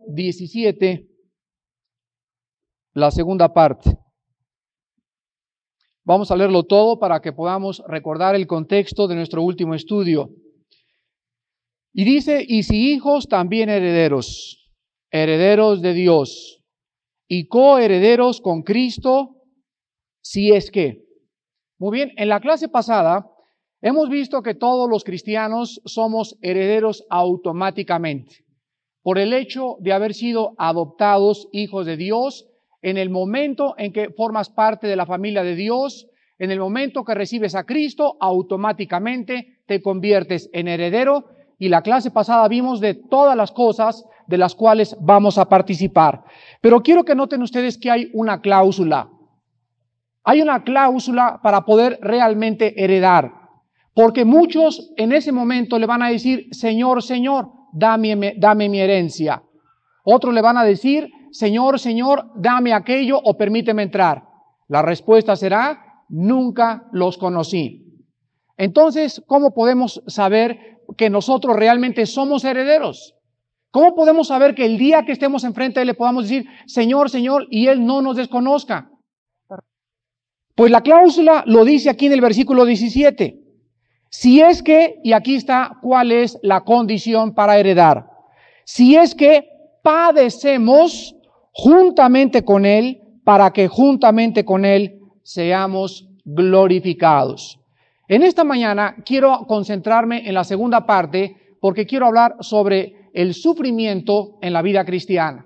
17, la segunda parte. Vamos a leerlo todo para que podamos recordar el contexto de nuestro último estudio. Y dice, y si hijos, también herederos, herederos de Dios y coherederos con Cristo, si es que. Muy bien, en la clase pasada hemos visto que todos los cristianos somos herederos automáticamente por el hecho de haber sido adoptados hijos de Dios en el momento en que formas parte de la familia de Dios. En el momento que recibes a Cristo, automáticamente te conviertes en heredero. Y la clase pasada vimos de todas las cosas de las cuales vamos a participar. Pero quiero que noten ustedes que hay una cláusula. Hay una cláusula para poder realmente heredar. Porque muchos en ese momento le van a decir, Señor, Señor, dame mi herencia. Otros le van a decir, Señor, Señor, dame aquello o permíteme entrar. La respuesta será, nunca los conocí. Entonces, ¿cómo podemos saber que nosotros realmente somos herederos? ¿Cómo podemos saber que el día que estemos enfrente de Él le podamos decir, Señor, Señor, y Él no nos desconozca? Pues la cláusula lo dice aquí en el versículo 17. Si es que, y aquí está cuál es la condición para heredar. Si es que padecemos juntamente con Él, para que juntamente con Él seamos glorificados. En esta mañana quiero concentrarme en la segunda parte porque quiero hablar sobre el sufrimiento en la vida cristiana.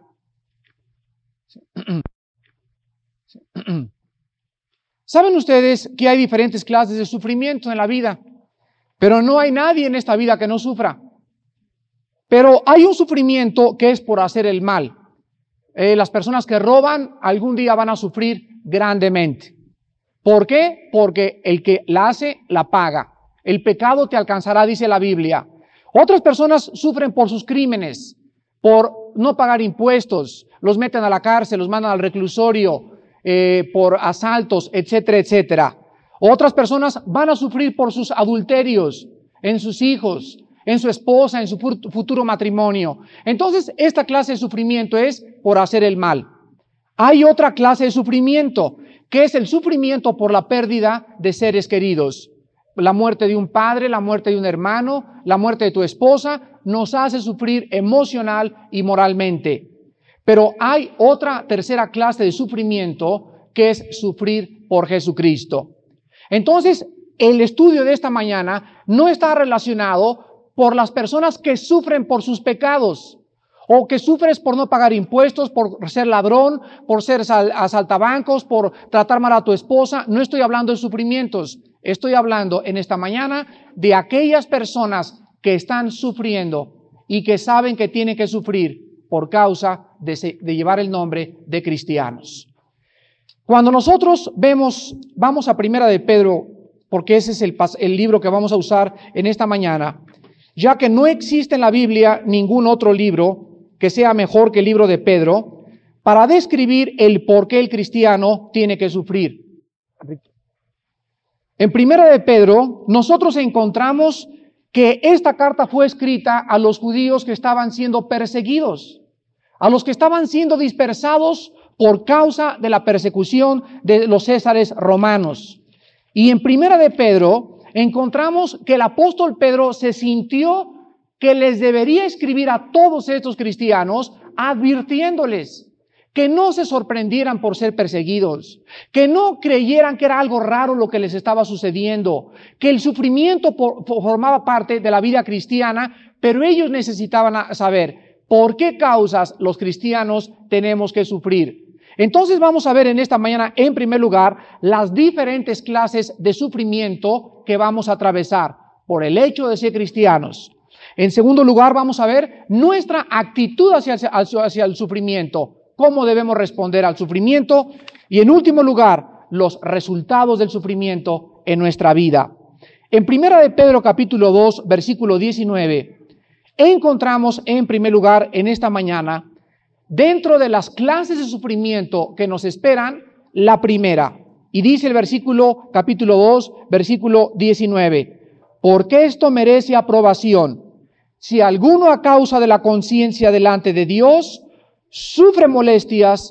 ¿Saben ustedes que hay diferentes clases de sufrimiento en la vida? Pero no hay nadie en esta vida que no sufra. Pero hay un sufrimiento que es por hacer el mal. Las personas que roban algún día van a sufrir grandemente. ¿Por qué? Porque el que la hace, la paga. El pecado te alcanzará, dice la Biblia. Otras personas sufren por sus crímenes, por no pagar impuestos, los meten a la cárcel, los mandan al reclusorio, por asaltos, etcétera, etcétera. Otras personas van a sufrir por sus adulterios, en sus hijos, en su esposa, en su futuro matrimonio. Entonces, esta clase de sufrimiento es por hacer el mal. Hay otra clase de sufrimiento, que es el sufrimiento por la pérdida de seres queridos. La muerte de un padre, la muerte de un hermano, la muerte de tu esposa, nos hace sufrir emocional y moralmente. Pero hay otra tercera clase de sufrimiento, que es sufrir por Jesucristo. Entonces, el estudio de esta mañana no está relacionado por las personas que sufren por sus pecados, o que sufres por no pagar impuestos, por ser ladrón, por ser asaltabancos, por tratar mal a tu esposa. No estoy hablando de sufrimientos. Estoy hablando en esta mañana de aquellas personas que están sufriendo y que saben que tienen que sufrir por causa de llevar el nombre de cristianos. Cuando nosotros vamos a Primera de Pedro, porque ese es el libro que vamos a usar en esta mañana, ya que no existe en la Biblia ningún otro libro que sea mejor que el libro de Pedro, para describir el por qué el cristiano tiene que sufrir. En Primera de Pedro, nosotros encontramos que esta carta fue escrita a los judíos que estaban siendo perseguidos, a los que estaban siendo dispersados por causa de la persecución de los césares romanos. Y en Primera de Pedro encontramos que el apóstol Pedro se sintió que les debería escribir a todos estos cristianos advirtiéndoles que no se sorprendieran por ser perseguidos, que no creyeran que era algo raro lo que les estaba sucediendo, que el sufrimiento formaba parte de la vida cristiana, pero ellos necesitaban saber por qué causas los cristianos tenemos que sufrir. Entonces vamos a ver en esta mañana, en primer lugar, las diferentes clases de sufrimiento que vamos a atravesar por el hecho de ser cristianos. En segundo lugar, vamos a ver nuestra actitud hacia el sufrimiento, cómo debemos responder al sufrimiento. Y en último lugar, los resultados del sufrimiento en nuestra vida. En Primera de Pedro capítulo 2, versículo 19, encontramos en primer lugar en esta mañana, dentro de las clases de sufrimiento que nos esperan, la primera. Y dice el versículo, capítulo 2, versículo 19, porque esto merece aprobación. Si alguno a causa de la conciencia delante de Dios sufre molestias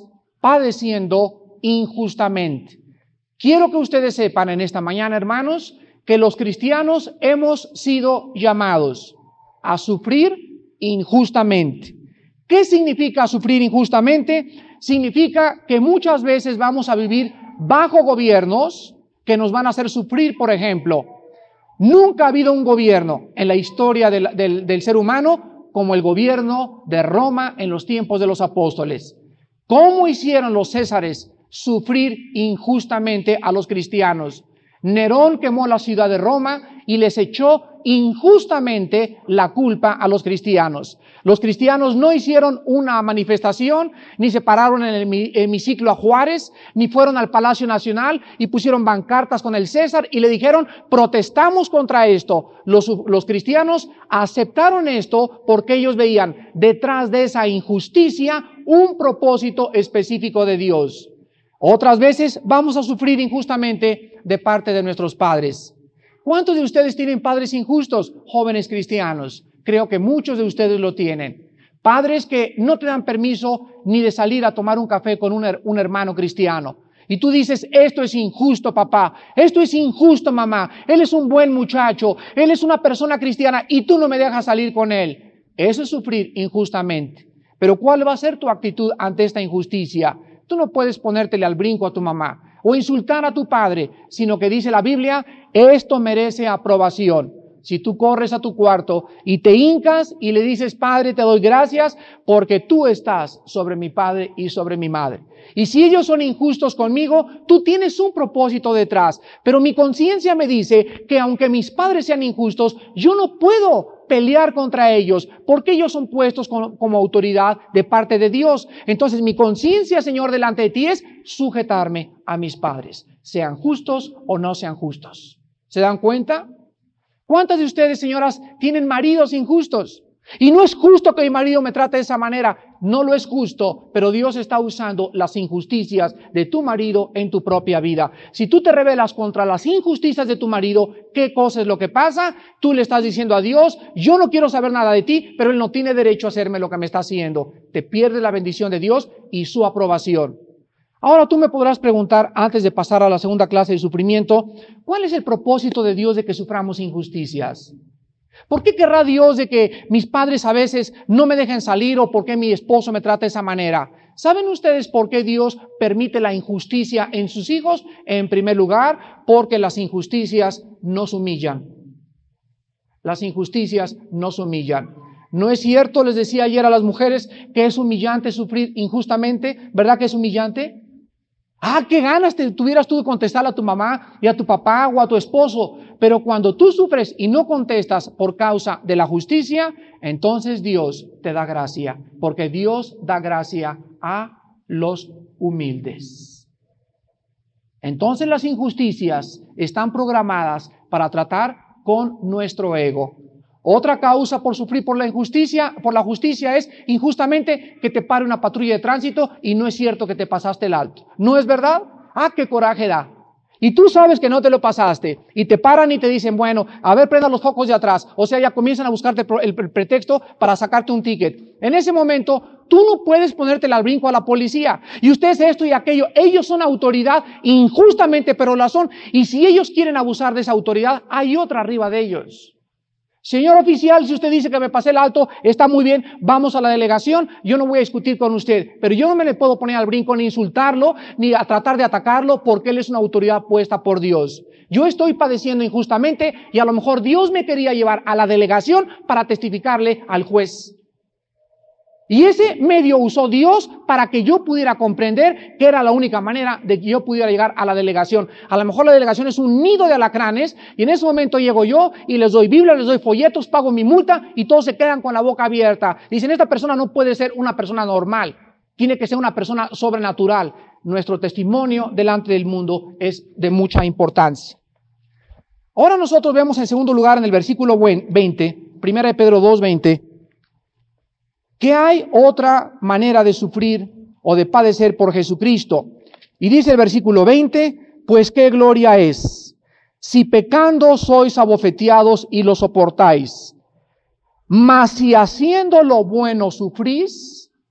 padeciendo injustamente. Quiero que ustedes sepan en esta mañana, hermanos, que los cristianos hemos sido llamados a sufrir injustamente. ¿Qué significa sufrir injustamente? Significa que muchas veces vamos a vivir bajo gobiernos que nos van a hacer sufrir. Por ejemplo, nunca ha habido un gobierno en la historia del ser humano como el gobierno de Roma en los tiempos de los apóstoles. ¿Cómo hicieron los césares sufrir injustamente a los cristianos? Nerón quemó la ciudad de Roma y les echó injustamente la culpa a los cristianos. Los cristianos no hicieron una manifestación, ni se pararon en el hemiciclo a Juárez, ni fueron al Palacio Nacional y pusieron pancartas con el César y le dijeron, protestamos contra esto. Los cristianos aceptaron esto porque ellos veían detrás de esa injusticia un propósito específico de Dios. Otras veces vamos a sufrir injustamente de parte de nuestros padres. ¿Cuántos de ustedes tienen padres injustos, jóvenes cristianos? Creo que muchos de ustedes lo tienen. Padres que no te dan permiso ni de salir a tomar un café con un hermano cristiano. Y tú dices, esto es injusto, papá. Esto es injusto, mamá. Él es un buen muchacho. Él es una persona cristiana y tú no me dejas salir con él. Eso es sufrir injustamente. Pero ¿cuál va a ser tu actitud ante esta injusticia? Tú no puedes ponértele al brinco a tu mamá o insultar a tu padre, sino que dice la Biblia, esto merece aprobación. Si tú corres a tu cuarto y te hincas y le dices, Padre, te doy gracias porque tú estás sobre mi padre y sobre mi madre. Y si ellos son injustos conmigo, tú tienes un propósito detrás. Pero mi conciencia me dice que aunque mis padres sean injustos, yo no puedo pelear contra ellos porque ellos son puestos como autoridad de parte de Dios. Entonces mi conciencia, Señor, delante de ti es sujetarme a mis padres, sean justos o no sean justos. ¿Se dan cuenta? ¿Cuántas de ustedes, señoras, tienen maridos injustos? Y no es justo que mi marido me trate de esa manera. No lo es justo, pero Dios está usando las injusticias de tu marido en tu propia vida. Si tú te rebelas contra las injusticias de tu marido, ¿qué cosa es lo que pasa? Tú le estás diciendo a Dios, yo no quiero saber nada de ti, pero Él no tiene derecho a hacerme lo que me está haciendo. Te pierdes la bendición de Dios y su aprobación. Ahora tú me podrás preguntar, antes de pasar a la segunda clase de sufrimiento, ¿cuál es el propósito de Dios de que suframos injusticias? ¿Por qué querrá Dios de que mis padres a veces no me dejen salir o por qué mi esposo me trata de esa manera? ¿Saben ustedes por qué Dios permite la injusticia en sus hijos? En primer lugar, porque las injusticias nos humillan. Las injusticias nos humillan. ¿No es cierto? Les decía ayer a las mujeres que es humillante sufrir injustamente. ¿Verdad que es humillante? ¿Qué ganas tuvieras tú de contestarle a tu mamá y a tu papá o a tu esposo? Pero cuando tú sufres y no contestas por causa de la justicia, entonces Dios te da gracia, porque Dios da gracia a los humildes. Entonces las injusticias están programadas para tratar con nuestro ego. Otra causa por sufrir por la justicia es injustamente que te pare una patrulla de tránsito y no es cierto que te pasaste el alto. ¿No es verdad? ¡Qué coraje da! Y tú sabes que no te lo pasaste y te paran y te dicen, bueno, a ver, prenda los focos de atrás. O sea, ya comienzan a buscarte el pretexto para sacarte un ticket. En ese momento, tú no puedes ponértela al brinco a la policía. Y usted es esto y aquello. Ellos son autoridad injustamente, pero la son. Y si ellos quieren abusar de esa autoridad, hay otra arriba de ellos. Señor oficial, si usted dice que me pasé el alto, está muy bien, vamos a la delegación, yo no voy a discutir con usted, pero yo no me le puedo poner al brinco ni insultarlo, ni a tratar de atacarlo, porque él es una autoridad puesta por Dios. Yo estoy padeciendo injustamente y a lo mejor Dios me quería llevar a la delegación para testificarle al juez. Y ese medio usó Dios para que yo pudiera comprender que era la única manera de que yo pudiera llegar a la delegación. A lo mejor la delegación es un nido de alacranes y en ese momento llego yo y les doy Biblia, les doy folletos, pago mi multa y todos se quedan con la boca abierta. Dicen, esta persona no puede ser una persona normal, tiene que ser una persona sobrenatural. Nuestro testimonio delante del mundo es de mucha importancia. Ahora nosotros vemos en segundo lugar en el versículo 20, 1 de Pedro 2:20, que hay otra manera de sufrir o de padecer por Jesucristo. Y dice el versículo 20, pues qué gloria es, si pecando sois abofeteados y lo soportáis, mas si haciendo lo bueno sufrís,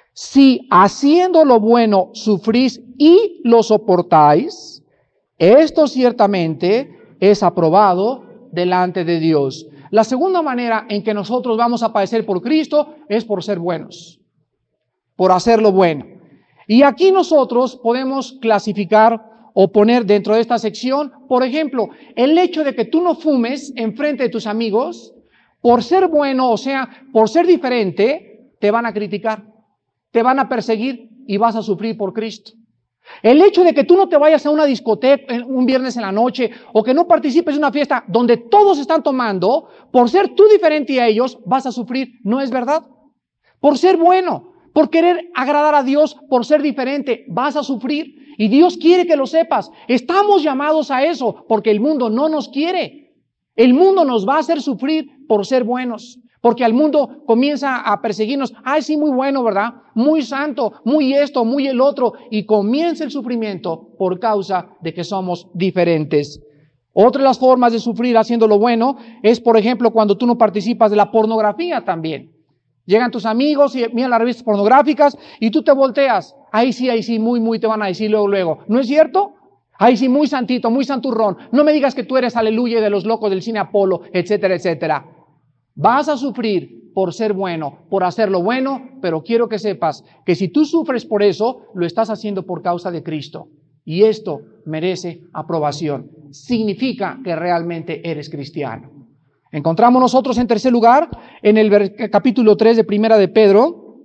Si haciendo lo bueno sufrís y lo soportáis, esto ciertamente es aprobado delante de Dios. La segunda manera en que nosotros vamos a padecer por Cristo es por ser buenos, por hacer lo bueno. Y aquí nosotros podemos clasificar o poner dentro de esta sección, por ejemplo, el hecho de que tú no fumes enfrente de tus amigos, por ser bueno, o sea, por ser diferente, te van a criticar, te van a perseguir y vas a sufrir por Cristo. El hecho de que tú no te vayas a una discoteca un viernes en la noche o que no participes en una fiesta donde todos están tomando, por ser tú diferente a ellos, vas a sufrir. ¿No es verdad? Por ser bueno, por querer agradar a Dios, por ser diferente, vas a sufrir. Y Dios quiere que lo sepas. Estamos llamados a eso porque el mundo no nos quiere. El mundo nos va a hacer sufrir por ser buenos. Porque al mundo comienza a perseguirnos. Ay, sí, muy bueno, ¿verdad? Muy santo, muy esto, muy el otro. Y comienza el sufrimiento por causa de que somos diferentes. Otra de las formas de sufrir haciendo lo bueno es, por ejemplo, cuando tú no participas de la pornografía también. Llegan tus amigos y miran las revistas pornográficas y tú te volteas. Ahí sí, muy, te van a decir luego. ¿No es cierto? Ahí sí, muy santito, muy santurrón. No me digas que tú eres aleluya de los locos del cine Apolo, etcétera, etcétera. Vas a sufrir por ser bueno, por hacer lo bueno, pero quiero que sepas que si tú sufres por eso, lo estás haciendo por causa de Cristo. Y esto merece aprobación. Significa que realmente eres cristiano. Encontramos nosotros en tercer lugar, en el capítulo 3 de Primera de Pedro,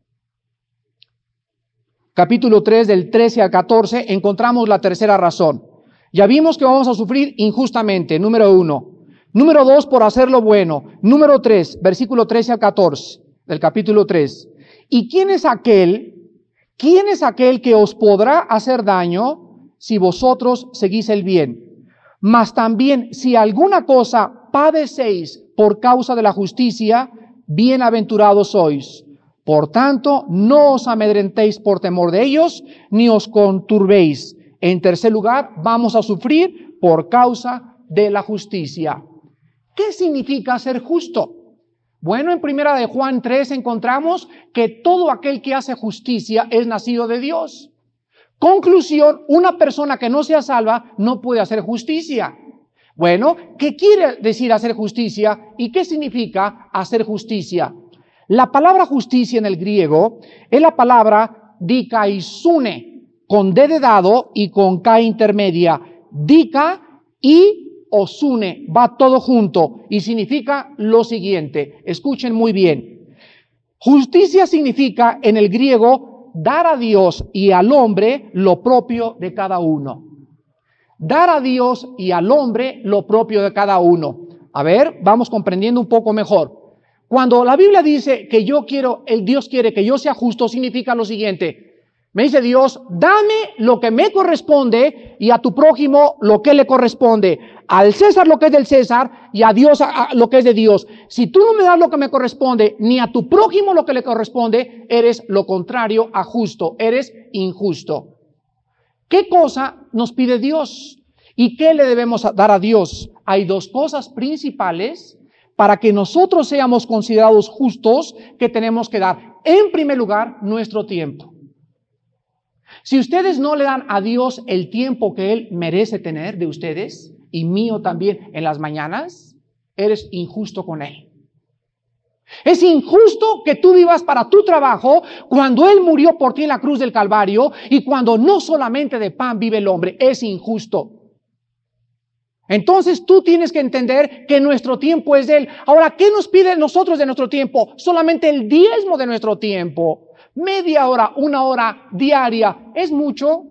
capítulo 3 del 13 al 14, encontramos la tercera razón. Ya vimos que vamos a sufrir injustamente, número 1. Número 2, por hacer lo bueno. Número 3, versículo 13 al 14 del capítulo 3. ¿Y quién es aquel que os podrá hacer daño si vosotros seguís el bien? Mas también si alguna cosa padecéis por causa de la justicia, bienaventurados sois. Por tanto, no os amedrentéis por temor de ellos, ni os conturbéis. En tercer lugar, vamos a sufrir por causa de la justicia. ¿Qué significa ser justo? Bueno, en primera de Juan 3 encontramos que todo aquel que hace justicia es nacido de Dios. Conclusión, una persona que no sea salva no puede hacer justicia. Bueno, ¿qué quiere decir hacer justicia y qué significa hacer justicia? La palabra justicia en el griego es la palabra dikaisune, con D de dado y con K intermedia. Dika y osune, va todo junto y significa lo siguiente. Escuchen muy bien. Justicia significa en el griego dar a Dios y al hombre lo propio de cada uno. Dar a Dios y al hombre lo propio de cada uno. A ver, vamos comprendiendo un poco mejor. Cuando la Biblia dice que Dios quiere que yo sea justo, significa lo siguiente. Me dice Dios, dame lo que me corresponde y a tu prójimo lo que le corresponde. Al César lo que es del César y a Dios lo que es de Dios. Si tú no me das lo que me corresponde, ni a tu prójimo lo que le corresponde, eres lo contrario a justo, eres injusto. ¿Qué cosa nos pide Dios? ¿Y qué le debemos dar a Dios? Hay dos cosas principales para que nosotros seamos considerados justos que tenemos que dar. En primer lugar, nuestro tiempo. Si ustedes no le dan a Dios el tiempo que Él merece tener de ustedes, y mío también en las mañanas, eres injusto con Él. Es injusto que tú vivas para tu trabajo cuando Él murió por ti en la cruz del Calvario y cuando no solamente de pan vive el hombre. Es injusto. Entonces tú tienes que entender que nuestro tiempo es de Él. Ahora, ¿qué nos pide nosotros de nuestro tiempo? Solamente el diezmo de nuestro tiempo. Media hora, 1 hora diaria. ¿Es mucho?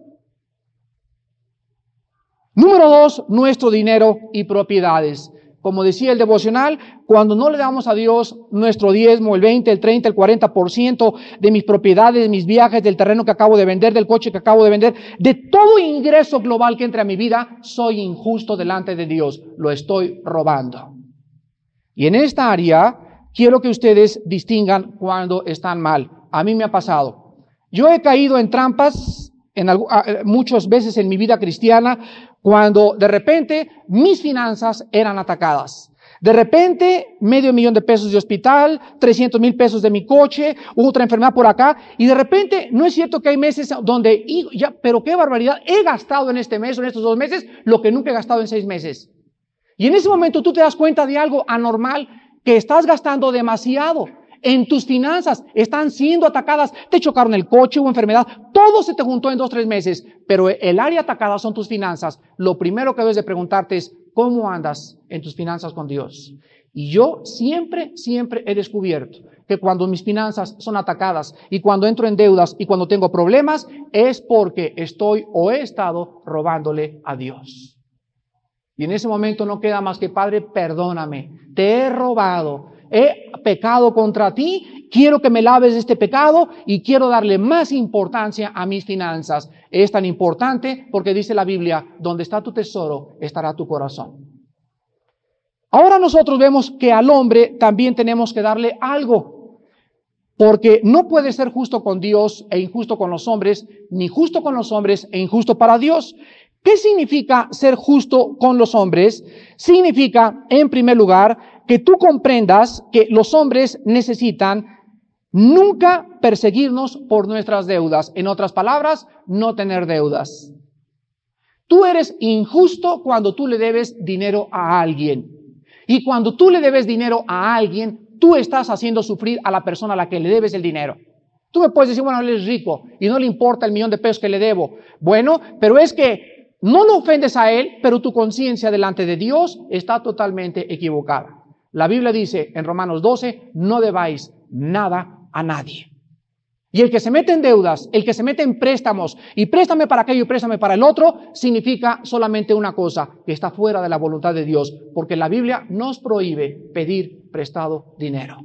Número 2, nuestro dinero y propiedades. Como decía el devocional, cuando no le damos a Dios nuestro diezmo, el 20, el 30, el 40% de mis propiedades, de mis viajes, del terreno que acabo de vender, del coche que acabo de vender, de todo ingreso global que entra a mi vida, soy injusto delante de Dios. Lo estoy robando. Y en esta área, quiero que ustedes distingan cuando están mal. A mí me ha pasado. Yo he caído en trampas muchas veces en mi vida cristiana cuando de repente mis finanzas eran atacadas. De repente, $500,000 de hospital, 300,000 pesos de mi coche, otra enfermedad por acá, y de repente, no es cierto que hay meses donde, pero qué barbaridad, he gastado en este mes o en estos 2 meses lo que nunca he gastado en 6 meses. Y en ese momento tú te das cuenta de algo anormal, que estás gastando demasiado. En tus finanzas están siendo atacadas, te chocaron el coche, hubo enfermedad, todo se te juntó en 2, 3 meses, pero el área atacada son tus finanzas. Lo primero que debes de preguntarte es, ¿cómo andas en tus finanzas con Dios? Y yo siempre he descubierto que cuando mis finanzas son atacadas y cuando entro en deudas y cuando tengo problemas, es porque estoy o he estado robándole a Dios. Y en ese momento no queda más que, Padre, perdóname, te he robado, he pecado contra ti, quiero que me laves de este pecado y quiero darle más importancia a mis finanzas. Es tan importante porque dice la Biblia, donde está tu tesoro, estará tu corazón. Ahora nosotros vemos que al hombre también tenemos que darle algo, porque no puede ser justo con Dios e injusto con los hombres, ni justo con los hombres e injusto para Dios. ¿Qué significa ser justo con los hombres? Significa, en primer lugar, que tú comprendas que los hombres necesitan nunca perseguirnos por nuestras deudas. En otras palabras, no tener deudas. Tú eres injusto cuando tú le debes dinero a alguien. Y cuando tú le debes dinero a alguien, tú estás haciendo sufrir a la persona a la que le debes el dinero. Tú me puedes decir, bueno, él es rico y no le importa el $1,000,000 que le debo. Bueno, pero es que no lo ofendes a él, pero tu conciencia delante de Dios está totalmente equivocada. La Biblia dice en Romanos 12, no debáis nada a nadie. Y el que se mete en deudas, el que se mete en préstamos, y préstame para aquello y préstame para el otro, significa solamente una cosa, que está fuera de la voluntad de Dios, porque la Biblia nos prohíbe pedir prestado dinero.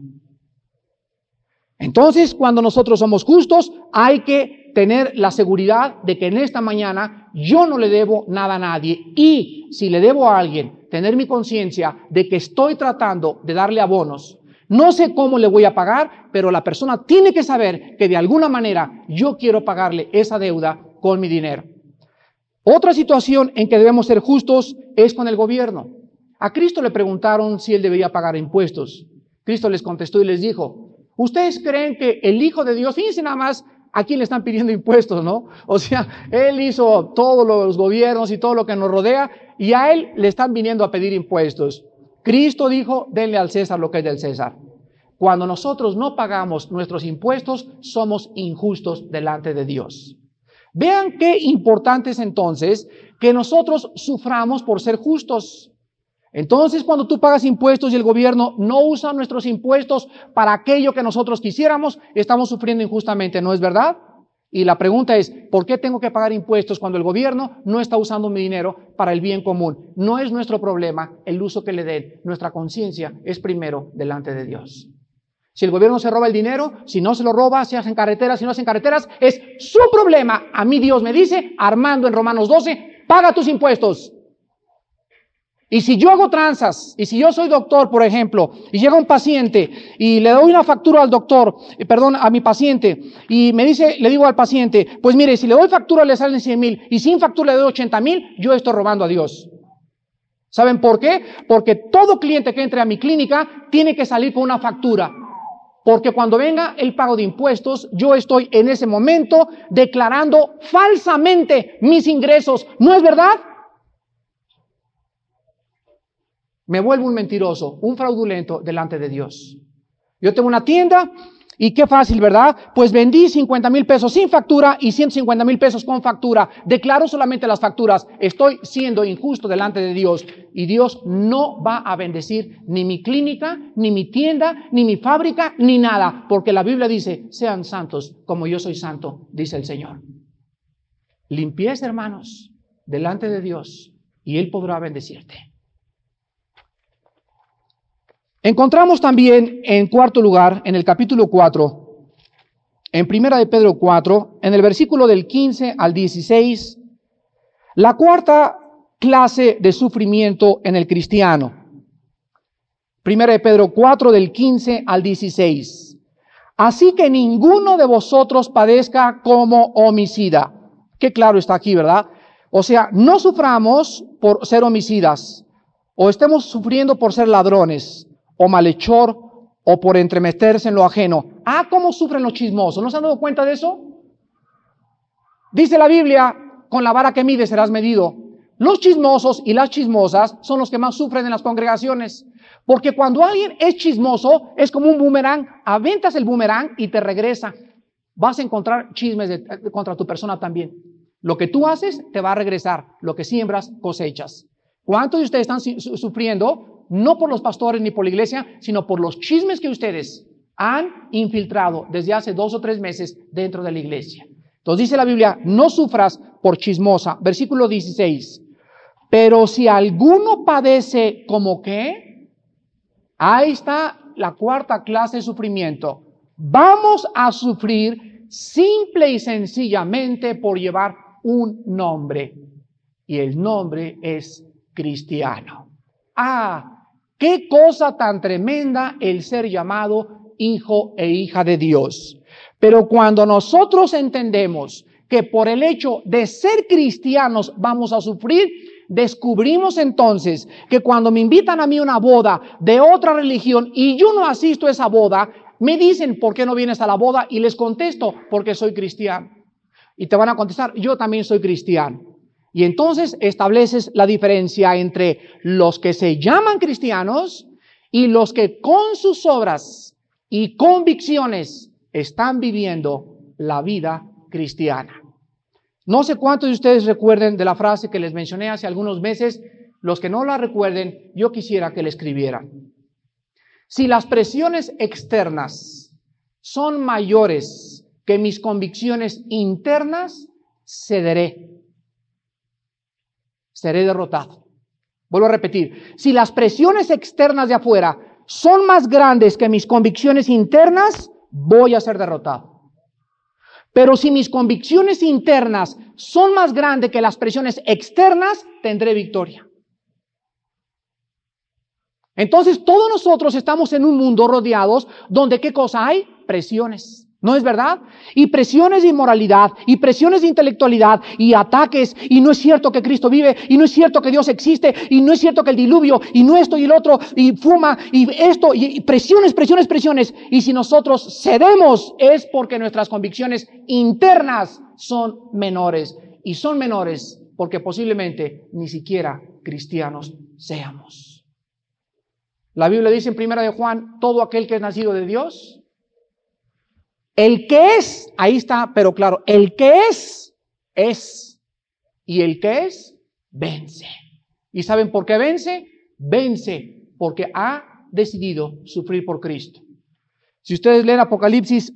Entonces, cuando nosotros somos justos, hay que tener la seguridad de que en esta mañana yo no le debo nada a nadie. Y si le debo a alguien, tener mi conciencia de que estoy tratando de darle abonos. No sé cómo le voy a pagar, pero la persona tiene que saber que de alguna manera yo quiero pagarle esa deuda con mi dinero. Otra situación en que debemos ser justos es con el gobierno. A Cristo le preguntaron si él debería pagar impuestos. Cristo les contestó y les dijo, ¿ustedes creen que el Hijo de Dios, fíjense nada más a quién le están pidiendo impuestos, ¿no? O sea, él hizo todos los gobiernos y todo lo que nos rodea y a él le están viniendo a pedir impuestos. Cristo dijo, denle al César lo que es del César. Cuando nosotros no pagamos nuestros impuestos, somos injustos delante de Dios. Vean qué importante es entonces que nosotros suframos por ser justos. Entonces, cuando tú pagas impuestos y el gobierno no usa nuestros impuestos para aquello que nosotros quisiéramos, estamos sufriendo injustamente, ¿no es verdad? Y la pregunta es, ¿por qué tengo que pagar impuestos cuando el gobierno no está usando mi dinero para el bien común? No es nuestro problema el uso que le den. Nuestra conciencia es primero delante de Dios. Si el gobierno se roba el dinero, si no se lo roba, si hacen carreteras, si no hacen carreteras, es su problema. A mí Dios me dice, Armando en Romanos 12, paga tus impuestos. Y si yo hago tranzas, y si yo soy doctor, por ejemplo, y llega un paciente y le doy una factura al doctor, a mi paciente, y me dice, le digo al paciente, pues mire, si le doy factura le salen 100,000 y sin factura le doy 80,000, yo estoy robando a Dios. ¿Saben por qué? Porque todo cliente que entre a mi clínica tiene que salir con una factura. Porque cuando venga el pago de impuestos, yo estoy en ese momento declarando falsamente mis ingresos. ¿No es verdad? Me vuelvo un mentiroso, un fraudulento delante de Dios. Yo tengo una tienda y qué fácil, ¿verdad? Pues vendí 50,000 pesos sin factura y 150,000 pesos con factura. Declaro solamente las facturas. Estoy siendo injusto delante de Dios y Dios no va a bendecir ni mi clínica, ni mi tienda, ni mi fábrica, ni nada. Porque la Biblia dice, sean santos como yo soy santo, dice el Señor. Limpieza, hermanos, delante de Dios y Él podrá bendecirte. Encontramos también, en cuarto lugar, en el capítulo 4, en Primera de Pedro 4, en el versículo del 15 al 16, la cuarta clase de sufrimiento en el cristiano. Primera de Pedro 4, del 15 al 16. Así que ninguno de vosotros padezca como homicida. Qué claro está aquí, ¿verdad? O sea, no suframos por ser homicidas. o estemos sufriendo por ser ladrones, o malhechor, o por entremeterse en lo ajeno. ¿Cómo sufren los chismosos? ¿No se han dado cuenta de eso? Dice la Biblia, con la vara que mides serás medido. Los chismosos y las chismosas son los que más sufren en las congregaciones. Porque cuando alguien es chismoso, es como un boomerang, aventas el boomerang y te regresa. Vas a encontrar chismes contra tu persona también. Lo que tú haces te va a regresar. Lo que siembras, cosechas. ¿Cuántos de ustedes están sufriendo? No por los pastores ni por la iglesia, sino por los chismes que ustedes han infiltrado desde hace 2 o 3 meses dentro de la iglesia. Entonces dice la Biblia, no sufras por chismosa. Versículo 16. Pero si alguno padece como ¿qué? Ahí está la 4ª clase de sufrimiento. Vamos a sufrir simple y sencillamente por llevar un nombre. Y el nombre es cristiano. Qué cosa tan tremenda el ser llamado hijo e hija de Dios. Pero cuando nosotros entendemos que por el hecho de ser cristianos vamos a sufrir, descubrimos entonces que cuando me invitan a mí a una boda de otra religión y yo no asisto a esa boda, me dicen, ¿por qué no vienes a la boda? Y les contesto, porque soy cristiano. Y te van a contestar, yo también soy cristiano. Y entonces estableces la diferencia entre los que se llaman cristianos y los que con sus obras y convicciones están viviendo la vida cristiana. No sé cuántos de ustedes recuerden de la frase que les mencioné hace algunos meses. Los que no la recuerden, yo quisiera que la escribieran. Si las presiones externas son mayores que mis convicciones internas, cederé. Seré derrotado. Vuelvo a repetir. Si las presiones externas de afuera son más grandes que mis convicciones internas, voy a ser derrotado. Pero si mis convicciones internas son más grandes que las presiones externas, tendré victoria. Entonces todos nosotros estamos en un mundo rodeados donde ¿qué cosa hay? Presiones. ¿No es verdad? Y presiones de inmoralidad, y presiones de intelectualidad, y ataques, y no es cierto que Cristo vive, y no es cierto que Dios existe, y no es cierto que el diluvio, y no esto y el otro, y fuma, y esto, y presiones, presiones, presiones. Y si nosotros cedemos es porque nuestras convicciones internas son menores, y son menores porque posiblemente ni siquiera cristianos seamos. La Biblia dice en 1 de Juan, todo aquel que es nacido de Dios, el que es, ahí está, pero claro, el que es, y el que es, vence. ¿Y saben por qué vence? Vence porque ha decidido sufrir por Cristo. Si ustedes leen Apocalipsis,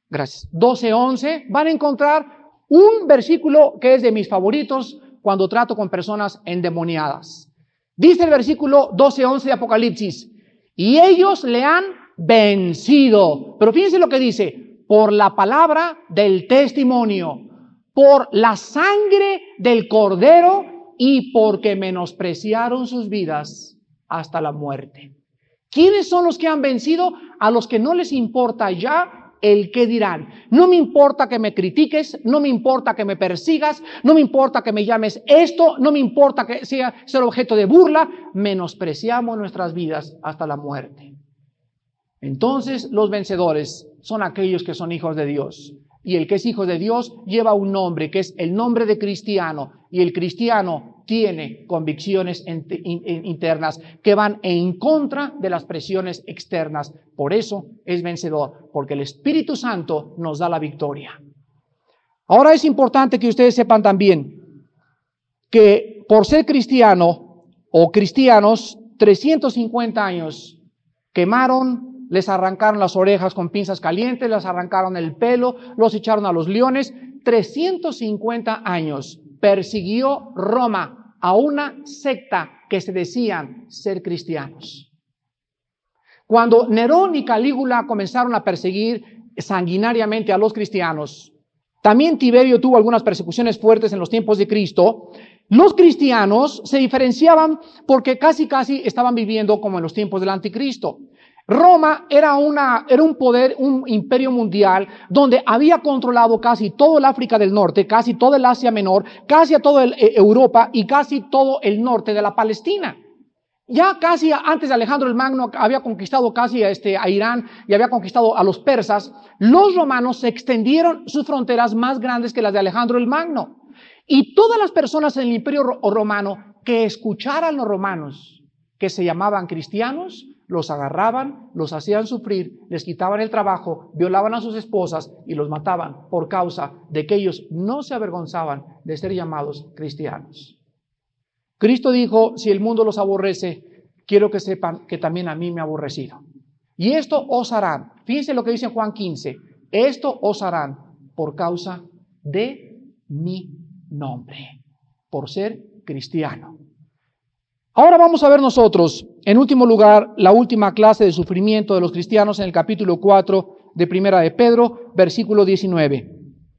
12:11, van a encontrar un versículo que es de mis favoritos cuando trato con personas endemoniadas. Dice el versículo 12:11 de Apocalipsis, y ellos le han vencido. Pero fíjense lo que dice, por la palabra del testimonio, por la sangre del Cordero y porque menospreciaron sus vidas hasta la muerte. ¿Quiénes son los que han vencido? A los que no les importa ya el qué dirán. No me importa que me critiques, no me importa que me persigas, no me importa que me llames esto, no me importa que sea ser objeto de burla. Menospreciamos nuestras vidas hasta la muerte. Entonces los vencedores son aquellos que son hijos de Dios. Y el que es hijo de Dios lleva un nombre que es el nombre de cristiano. Y el cristiano tiene convicciones internas que van en contra de las presiones externas. Por eso es vencedor, porque el Espíritu Santo nos da la victoria. Ahora es importante que ustedes sepan también que por ser cristiano o cristianos, 350 años quemaron, les arrancaron las orejas con pinzas calientes, les arrancaron el pelo, los echaron a los leones. 350 años persiguió Roma a una secta que se decían ser cristianos. Cuando Nerón y Calígula comenzaron a perseguir sanguinariamente a los cristianos, también Tiberio tuvo algunas persecuciones fuertes en los tiempos de Cristo. Los cristianos se diferenciaban porque casi estaban viviendo como en los tiempos del anticristo. Roma era un poder, un imperio mundial donde había controlado casi todo el África del Norte, casi todo el Asia Menor, casi a toda Europa y casi todo el norte de la Palestina. Ya casi antes de Alejandro el Magno había conquistado casi a Irán y había conquistado a los persas. Los romanos extendieron sus fronteras más grandes que las de Alejandro el Magno. Y todas las personas en el Imperio Romano que escucharan los romanos, que se llamaban cristianos, los agarraban, los hacían sufrir, les quitaban el trabajo, violaban a sus esposas y los mataban por causa de que ellos no se avergonzaban de ser llamados cristianos. Cristo dijo, si el mundo los aborrece, quiero que sepan que también a mí me ha aborrecido. Y esto os harán, fíjense lo que dice Juan 15, esto os harán por causa de mi nombre, por ser cristiano. Ahora vamos a ver nosotros, en último lugar, la última clase de sufrimiento de los cristianos en el capítulo 4 de Primera de Pedro, versículo 19.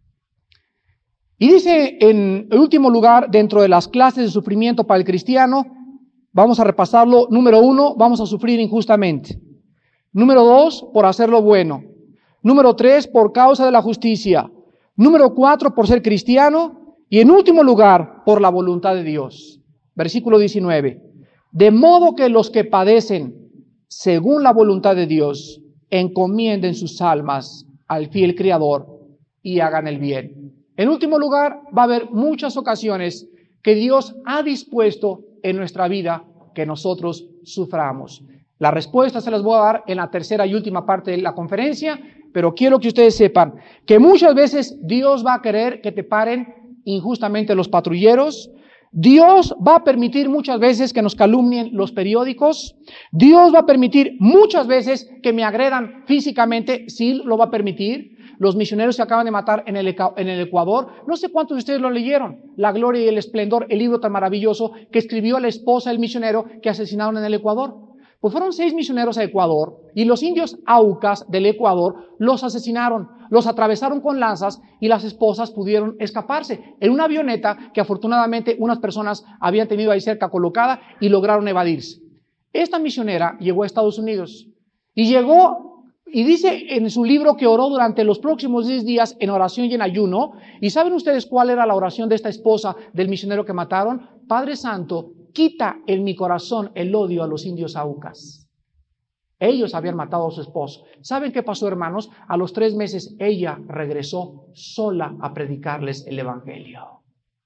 Y dice en el último lugar, dentro de las clases de sufrimiento para el cristiano, vamos a repasarlo. Número 1, vamos a sufrir injustamente. Número 2, por hacer lo bueno. Número 3, por causa de la justicia. Número 4, por ser cristiano. Y en último lugar, por la voluntad de Dios. Versículo 19. De modo que los que padecen según la voluntad de Dios, encomienden sus almas al fiel Creador y hagan el bien. En último lugar, va a haber muchas ocasiones que Dios ha dispuesto en nuestra vida que nosotros suframos. La respuesta se las voy a dar en la tercera y última parte de la conferencia, pero quiero que ustedes sepan que muchas veces Dios va a querer que te paren injustamente los patrulleros. Dios va a permitir muchas veces que nos calumnien los periódicos. Dios va a permitir muchas veces que me agredan físicamente, sí lo va a permitir. Los misioneros se acaban de matar en el Ecuador. No sé cuántos de ustedes lo leyeron. La gloria y el esplendor, el libro tan maravilloso que escribió la esposa del misionero que asesinaron en el Ecuador. Pues fueron 6 misioneros a Ecuador y los indios Aucas del Ecuador los asesinaron, los atravesaron con lanzas y las esposas pudieron escaparse en una avioneta que afortunadamente unas personas habían tenido ahí cerca colocada y lograron evadirse. Esta misionera llegó a Estados Unidos y dice en su libro que oró durante los próximos 10 días en oración y en ayuno. ¿Y saben ustedes cuál era la oración de esta esposa del misionero que mataron? Padre Santo, quita en mi corazón el odio a los indios Aucas. Ellos habían matado a su esposo. ¿Saben qué pasó, hermanos? A los 3 meses ella regresó sola a predicarles el evangelio.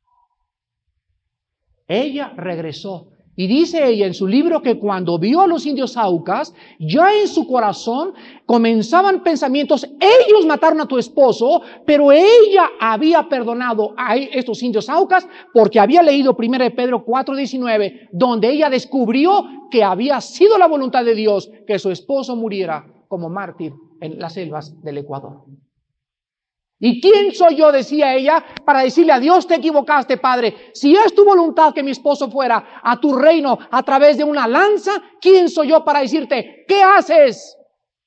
Ella regresó. Y dice ella en su libro que cuando vio a los indios Aucas, ya en su corazón comenzaban pensamientos, ellos mataron a tu esposo, pero ella había perdonado a estos indios Aucas porque había leído 1 Pedro 4:19, donde ella descubrió que había sido la voluntad de Dios que su esposo muriera como mártir en las selvas del Ecuador. ¿Y quién soy yo, decía ella, para decirle a Dios, te equivocaste, Padre? Si es tu voluntad que mi esposo fuera a tu reino a través de una lanza, ¿quién soy yo para decirte, qué haces?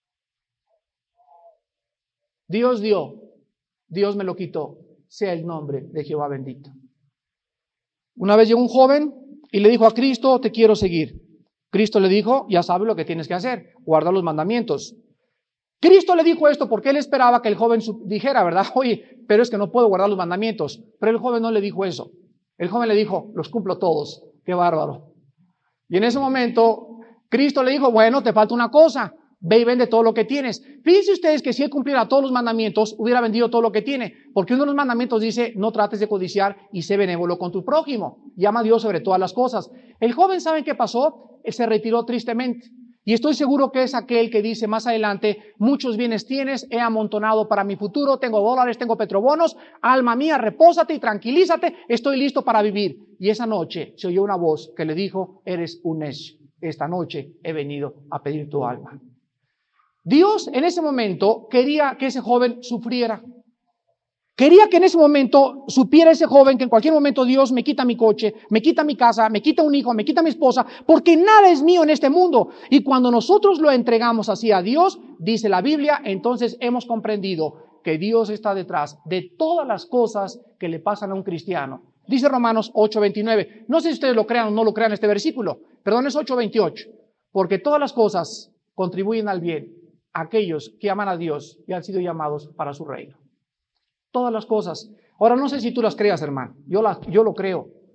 Dios dio, Dios me lo quitó, sea el nombre de Jehová bendito. Una vez llegó un joven y le dijo a Cristo, te quiero seguir. Cristo le dijo, ya sabes lo que tienes que hacer, guardar los mandamientos. Cristo le dijo esto porque él esperaba que el joven dijera, ¿verdad? Oye, pero es que no puedo guardar los mandamientos. Pero el joven no le dijo eso. El joven le dijo, los cumplo todos. ¡Qué bárbaro! Y en ese momento, Cristo le dijo, bueno, te falta una cosa. Ve y vende todo lo que tienes. Fíjense ustedes que si él cumpliera todos los mandamientos, hubiera vendido todo lo que tiene. Porque uno de los mandamientos dice, no trates de codiciar y sé benévolo con tu prójimo. Llama a Dios sobre todas las cosas. El joven, ¿saben qué pasó? Él se retiró tristemente. Y estoy seguro que es aquel que dice más adelante, muchos bienes tienes, he amontonado para mi futuro, tengo dólares, tengo petrobonos, alma mía, repósate y tranquilízate, estoy listo para vivir. Y esa noche se oyó una voz que le dijo, eres un necio, esta noche he venido a pedir tu alma. Dios en ese momento quería que ese joven sufriera. Quería que en ese momento supiera ese joven que en cualquier momento Dios me quita mi coche, me quita mi casa, me quita un hijo, me quita mi esposa, porque nada es mío en este mundo. Y cuando nosotros lo entregamos así a Dios, dice la Biblia, entonces hemos comprendido que Dios está detrás de todas las cosas que le pasan a un cristiano. Dice Romanos 8:29. No sé si ustedes lo crean o no lo crean este versículo. Perdón, es 8:28. Porque todas las cosas contribuyen al bien a aquellos que aman a Dios y han sido llamados para su reino. Todas las cosas. Ahora no sé si tú las creas, hermano. Yo lo creo.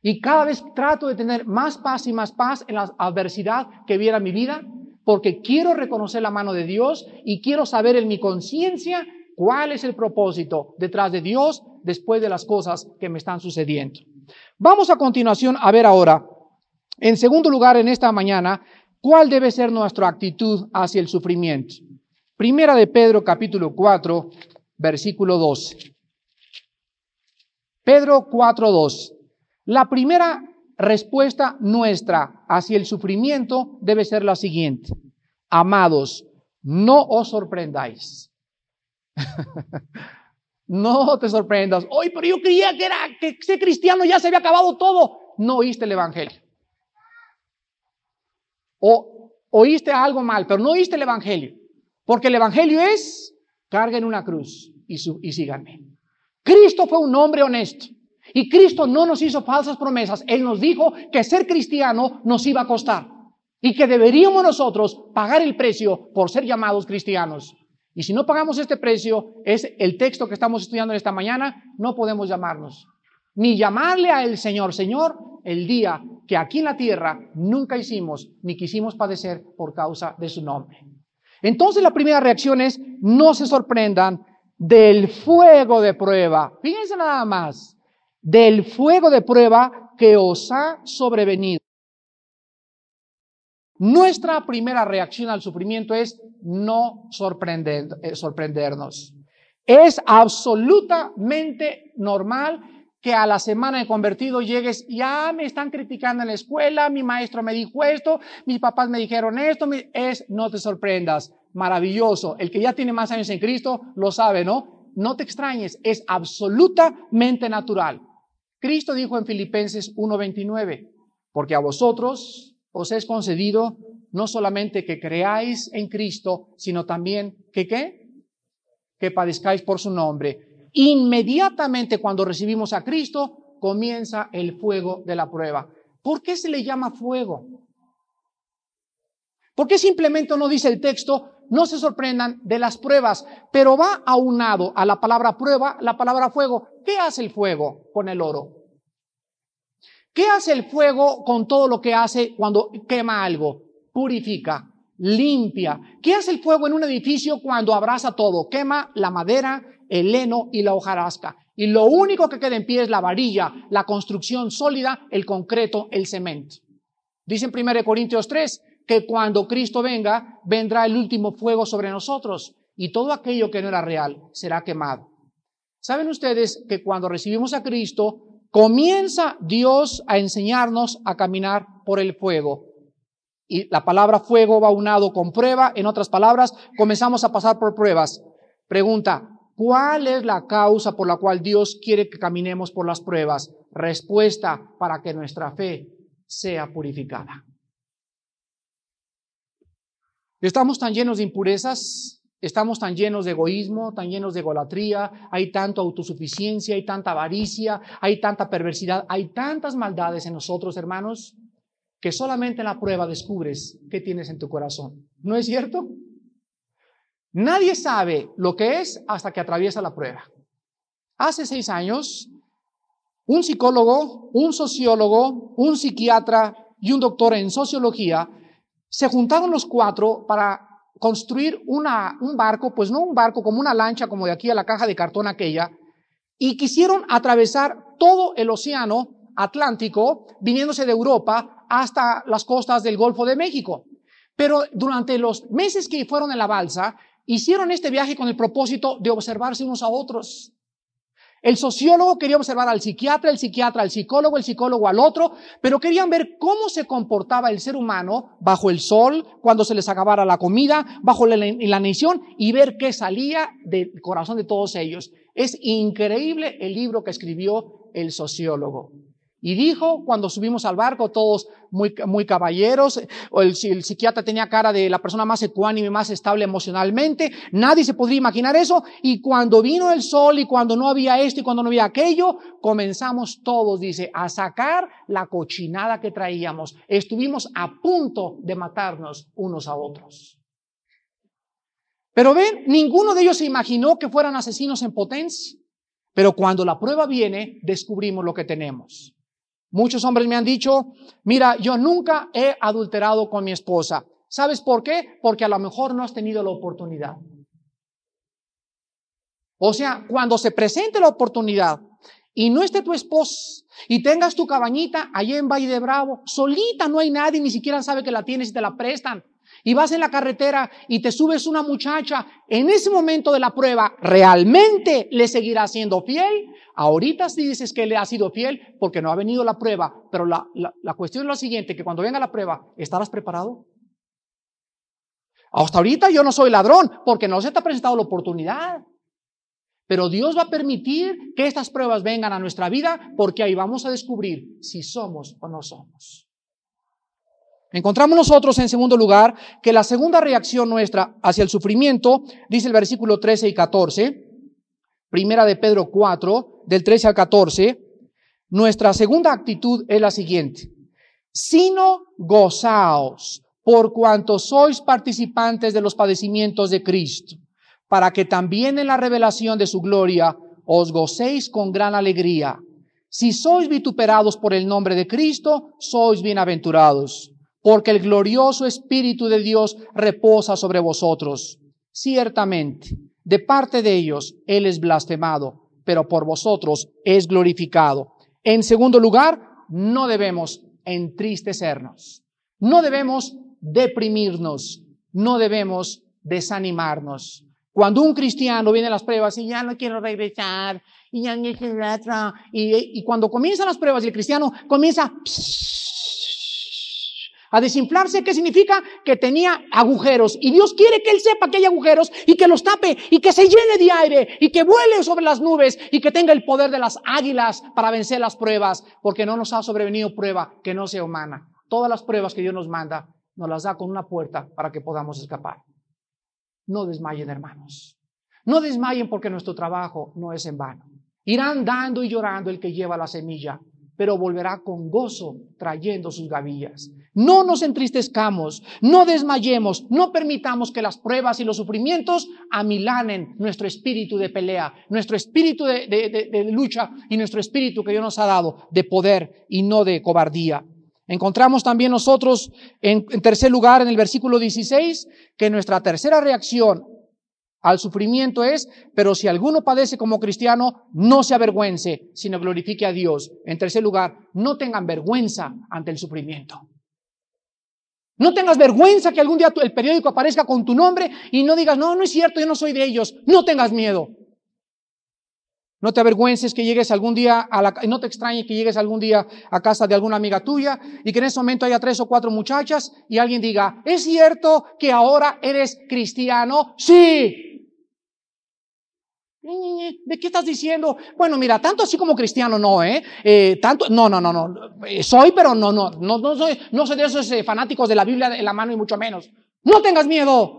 Y cada vez trato de tener más paz y más paz en la adversidad que viera mi vida, porque quiero reconocer la mano de Dios y quiero saber en mi conciencia cuál es el propósito detrás de Dios después de las cosas que me están sucediendo. Vamos a continuación a ver ahora, en segundo lugar en esta mañana, cuál debe ser nuestra actitud hacia el sufrimiento. Primera de Pedro, capítulo 4, versículo 12. Pedro 4:2. La primera respuesta nuestra hacia el sufrimiento debe ser la siguiente. Amados, no os sorprendáis. No te sorprendas. Oye, pero yo creía que ser cristiano ya se había acabado todo. No oíste el evangelio. O oíste algo mal, pero no oíste el evangelio. Porque el evangelio es, carguen una cruz y síganme. Cristo fue un hombre honesto. Y Cristo no nos hizo falsas promesas. Él nos dijo que ser cristiano nos iba a costar. Y que deberíamos nosotros pagar el precio por ser llamados cristianos. Y si no pagamos este precio, es el texto que estamos estudiando en esta mañana, no podemos llamarnos. Ni llamarle a el Señor, Señor, el día que aquí en la tierra nunca hicimos ni quisimos padecer por causa de su nombre. Entonces la primera reacción es, no se sorprendan del fuego de prueba. Fíjense nada más, del fuego de prueba que os ha sobrevenido. Nuestra primera reacción al sufrimiento es no sorprendernos. Es absolutamente normal que a la semana de convertido llegues, ya me están criticando en la escuela, mi maestro me dijo esto, mis papás me dijeron esto, no te sorprendas, maravilloso. El que ya tiene más años en Cristo lo sabe, ¿no? No te extrañes, es absolutamente natural. Cristo dijo en Filipenses 1:29, porque a vosotros os es concedido no solamente que creáis en Cristo, sino también que ¿qué? Que padezcáis por su nombre. Inmediatamente cuando recibimos a Cristo, comienza el fuego de la prueba. ¿Por qué se le llama fuego? ¿Por qué simplemente no dice el texto, no se sorprendan de las pruebas, pero va aunado a la palabra prueba, la palabra fuego? ¿Qué hace el fuego con el oro? ¿Qué hace el fuego con todo lo que hace cuando quema algo? Purifica, limpia. ¿Qué hace el fuego en un edificio cuando abraza todo? Quema la madera, el heno y la hojarasca. Y lo único que queda en pie es la varilla, la construcción sólida, el concreto, el cemento. Dice en 1 Corintios 3 que cuando Cristo venga, vendrá el último fuego sobre nosotros y todo aquello que no era real será quemado. ¿Saben ustedes que cuando recibimos a Cristo, comienza Dios a enseñarnos a caminar por el fuego? Y la palabra fuego va unado con prueba. En otras palabras, comenzamos a pasar por pruebas. Pregunta, ¿cuál es la causa por la cual Dios quiere que caminemos por las pruebas? Respuesta, para que nuestra fe sea purificada. Estamos tan llenos de impurezas, estamos tan llenos de egoísmo, tan llenos de egolatría, hay tanta autosuficiencia, hay tanta avaricia, hay tanta perversidad, hay tantas maldades en nosotros, hermanos, que solamente en la prueba descubres qué tienes en tu corazón. ¿No es cierto? Nadie sabe lo que es hasta que atraviesa la prueba. Hace 6 años, un psicólogo, un sociólogo, un psiquiatra y un doctor en sociología se juntaron los 4 para construir un barco, pues no un barco, como una lancha, como de aquí a la caja de cartón aquella, y quisieron atravesar todo el océano Atlántico, viniéndose de Europa hasta las costas del Golfo de México. Pero durante los meses que fueron en la balsa, hicieron este viaje con el propósito de observarse unos a otros. El sociólogo quería observar al psiquiatra, el psiquiatra al psicólogo, el psicólogo al otro, pero querían ver cómo se comportaba el ser humano bajo el sol, cuando se les acabara la comida, bajo la inanición, y ver qué salía del corazón de todos ellos. Es increíble el libro que escribió el sociólogo. Y dijo, cuando subimos al barco, todos muy caballeros, el psiquiatra tenía cara de la persona más ecuánime, más estable emocionalmente, nadie se podría imaginar eso, y cuando vino el sol, y cuando no había esto, y cuando no había aquello, comenzamos todos, dice, a sacar la cochinada que traíamos. Estuvimos a punto de matarnos unos a otros. Pero ven, ninguno de ellos se imaginó que fueran asesinos en potencia, pero cuando la prueba viene, descubrimos lo que tenemos. Muchos hombres me han dicho, mira, yo nunca he adulterado con mi esposa. ¿Sabes por qué? Porque a lo mejor no has tenido la oportunidad. O sea, cuando se presente la oportunidad y no esté tu esposa y tengas tu cabañita allá en Valle de Bravo, solita, no hay nadie, ni siquiera sabe que la tienes y te la prestan, y vas en la carretera y te subes una muchacha, en ese momento de la prueba, ¿realmente le seguirá siendo fiel? Ahorita sí dices que le ha sido fiel porque no ha venido la prueba, pero la cuestión es la siguiente, que cuando venga la prueba, ¿estarás preparado? Hasta ahorita yo no soy ladrón porque no se te ha presentado la oportunidad. Pero Dios va a permitir que estas pruebas vengan a nuestra vida porque ahí vamos a descubrir si somos o no somos. Encontramos nosotros en segundo lugar que la segunda reacción nuestra hacia el sufrimiento, dice el versículo 13 y 14, primera de Pedro 4, del 13 al 14, nuestra segunda actitud es la siguiente: sino gozaos por cuanto sois participantes de los padecimientos de Cristo, para que también en la revelación de su gloria os gocéis con gran alegría. Si sois vituperados por el nombre de Cristo, sois bienaventurados, porque el glorioso Espíritu de Dios reposa sobre vosotros. Ciertamente, de parte de ellos Él es blasfemado, pero por vosotros es glorificado. En segundo lugar, no debemos entristecernos, no debemos deprimirnos, no debemos desanimarnos. Cuando un cristiano viene a las pruebas y ya no quiero regresar, y ya no quiero otra, y cuando comienzan las pruebas y el cristiano comienza a desinflarse, ¿qué significa? Que tenía agujeros, y Dios quiere que él sepa que hay agujeros y que los tape y que se llene de aire y que vuele sobre las nubes y que tenga el poder de las águilas para vencer las pruebas, porque no nos ha sobrevenido prueba que no sea humana. Todas las pruebas que Dios nos manda nos las da con una puerta para que podamos escapar. No desmayen, hermanos. No desmayen porque nuestro trabajo no es en vano. Irán dando y llorando el que lleva la semilla, pero volverá con gozo trayendo sus gavillas. No nos entristezcamos, no desmayemos, no permitamos que las pruebas y los sufrimientos amilanen nuestro espíritu de pelea, nuestro espíritu de lucha y nuestro espíritu que Dios nos ha dado de poder y no de cobardía. Encontramos también nosotros, en tercer lugar, en el versículo 16, que nuestra tercera reacción al sufrimiento es: pero si alguno padece como cristiano, no se avergüence, sino glorifique a Dios. En tercer lugar, no tengan vergüenza ante el sufrimiento. No tengas vergüenza que algún día el periódico aparezca con tu nombre y no digas, no es cierto, yo no soy de ellos. No tengas miedo. No te avergüences que llegues algún día no te extrañe que llegues algún día a casa de alguna amiga tuya y que en ese momento haya 3 o 4 muchachas y alguien diga, ¿es cierto que ahora eres cristiano? Sí. ¿De qué estás diciendo? Bueno, mira, tanto así como cristiano no, tanto, no. Soy, pero no soy de esos fanáticos de la Biblia en la mano y mucho menos. No tengas miedo.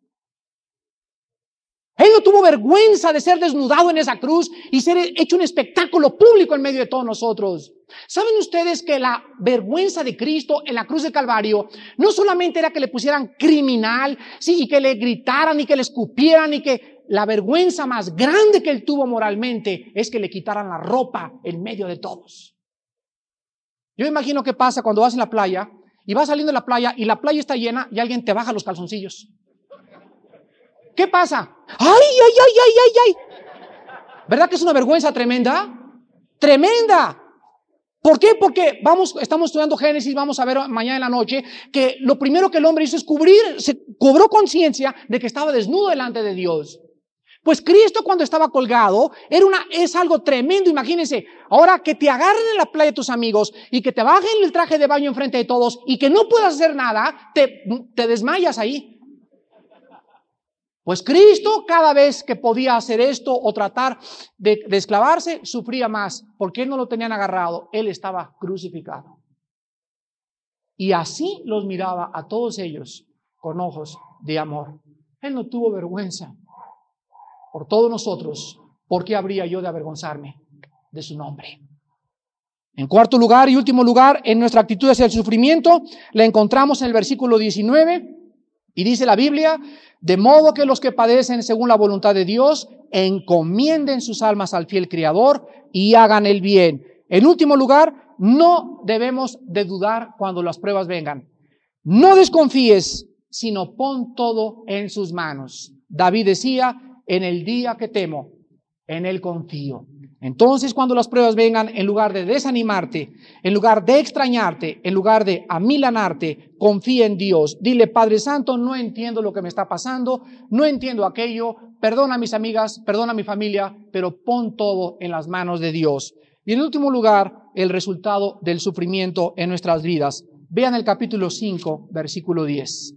Él no tuvo vergüenza de ser desnudado en esa cruz y ser hecho un espectáculo público en medio de todos nosotros. ¿Saben ustedes que la vergüenza de Cristo en la cruz del Calvario no solamente era que le pusieran criminal, sí, y que le gritaran y que le escupieran y que la vergüenza más grande que él tuvo moralmente es que le quitaran la ropa en medio de todos? Yo imagino qué pasa cuando vas en la playa y vas saliendo de la playa y la playa está llena y alguien te baja los calzoncillos. ¿Qué pasa? ¡Ay! ¿Verdad que es una vergüenza tremenda? ¡Tremenda! ¿Por qué? Porque estamos estudiando Génesis, vamos a ver mañana en la noche que lo primero que el hombre hizo es se cobró conciencia de que estaba desnudo delante de Dios. Pues Cristo cuando estaba colgado es algo tremendo. Imagínense, ahora que te agarren en la playa tus amigos y que te bajen el traje de baño enfrente de todos y que no puedas hacer nada, te desmayas ahí. Pues Cristo cada vez que podía hacer esto o tratar de esclavarse, sufría más, porque Él no lo tenían agarrado, Él estaba crucificado. Y así los miraba a todos ellos con ojos de amor. Él no tuvo vergüenza por todos nosotros. ¿Por qué habría yo de avergonzarme de su nombre? En cuarto lugar y último lugar, en nuestra actitud hacia el sufrimiento, la encontramos en el versículo 19. Y dice la Biblia, de modo que los que padecen según la voluntad de Dios, encomienden sus almas al fiel Criador y hagan el bien. En último lugar, no debemos de dudar cuando las pruebas vengan. No desconfíes, sino pon todo en sus manos. David decía, en el día que temo, en él confío. Entonces, cuando las pruebas vengan, en lugar de desanimarte, en lugar de extrañarte, en lugar de amilanarte, confía en Dios. Dile, Padre Santo, no entiendo lo que me está pasando, no entiendo aquello, perdona a mis amigas, perdona a mi familia, pero pon todo en las manos de Dios. Y en último lugar, el resultado del sufrimiento en nuestras vidas. Vean el capítulo 5, versículo 10.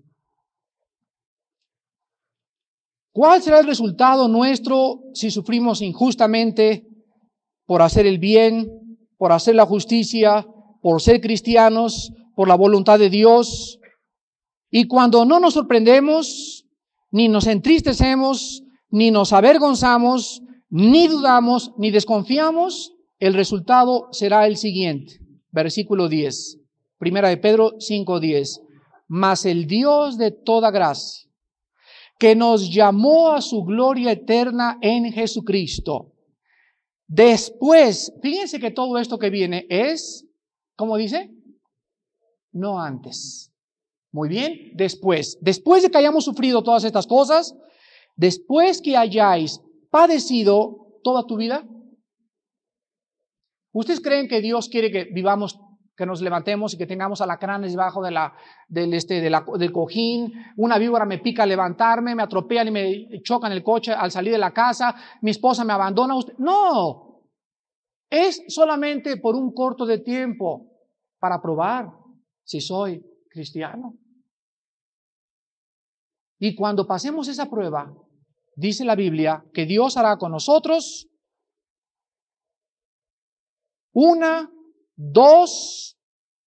¿Cuál será el resultado nuestro si sufrimos injustamente por hacer el bien, por hacer la justicia, por ser cristianos, por la voluntad de Dios? Y cuando no nos sorprendemos, ni nos entristecemos, ni nos avergonzamos, ni dudamos, ni desconfiamos, el resultado será el siguiente. Versículo 10. Primera de Pedro 5:10. Mas el Dios de toda gracia, que nos llamó a su gloria eterna en Jesucristo. Después, fíjense que todo esto que viene es, ¿cómo dice? No antes. Muy bien, después de que hayamos sufrido todas estas cosas, después que hayáis padecido toda tu vida, ¿ustedes creen que Dios quiere que vivamos, que nos levantemos y que tengamos alacranes debajo del cojín? Una víbora me pica al levantarme, me atropellan y me chocan el coche al salir de la casa, mi esposa me abandona. No, es solamente por un corto de tiempo para probar si soy cristiano. Y cuando pasemos esa prueba, dice la Biblia que Dios hará con nosotros 1, 2,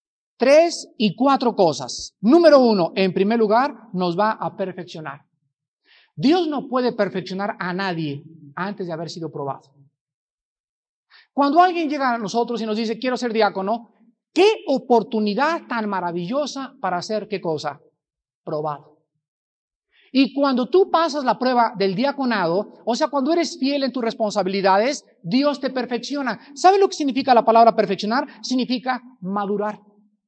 3 y 4 cosas. Número 1, en primer lugar, nos va a perfeccionar. Dios no puede perfeccionar a nadie antes de haber sido probado. Cuando alguien llega a nosotros y nos dice, quiero ser diácono, qué oportunidad tan maravillosa para ser, ¿qué cosa? Probado. Y cuando tú pasas la prueba del diaconado, o sea, cuando eres fiel en tus responsabilidades, Dios te perfecciona. ¿Sabe lo que significa la palabra perfeccionar? Significa madurar.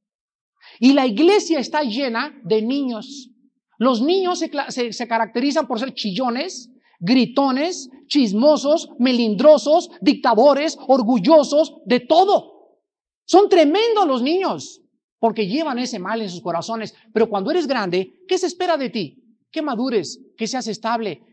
Y la iglesia está llena de niños. Los niños se caracterizan por ser chillones, gritones, chismosos, melindrosos, dictadores, orgullosos, de todo. Son tremendos los niños, porque llevan ese mal en sus corazones. Pero cuando eres grande, ¿qué se espera de ti? Que madures, que seas estable,